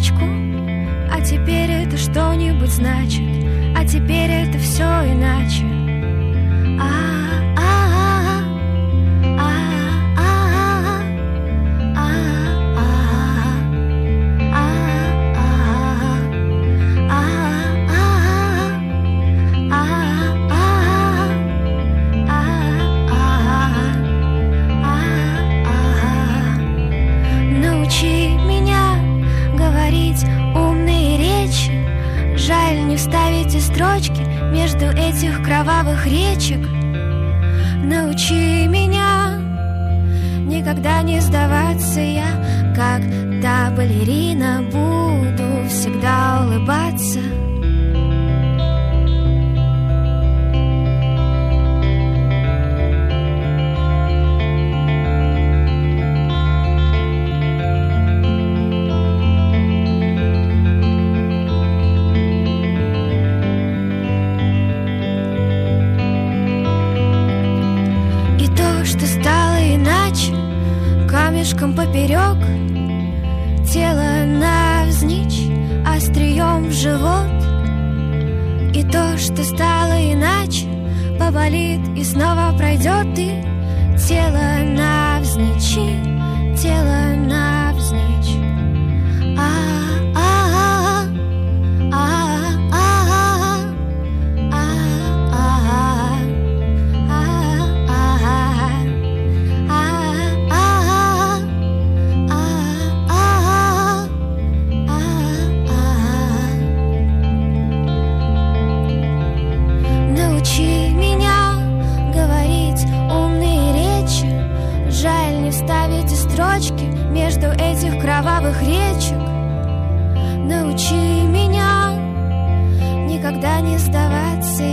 строчку, а теперь это что-нибудь значит, а теперь это все иначе. Научи меня говорить умные речи. Жаль, не вставите строчки между этих кровавых речек. Научи меня никогда не сдаваться. Я, как та балерина, буду всегда улыбаться. Камешком поперек, тело навзничь, острием в живот. И то, что стало иначе, поболит и снова пройдет. И тело навзничь, и тело навзничь. Научи меня говорить умные речи. Жаль, не вставите строчки между этих кровавых речек. Научи меня никогда не сдаваться.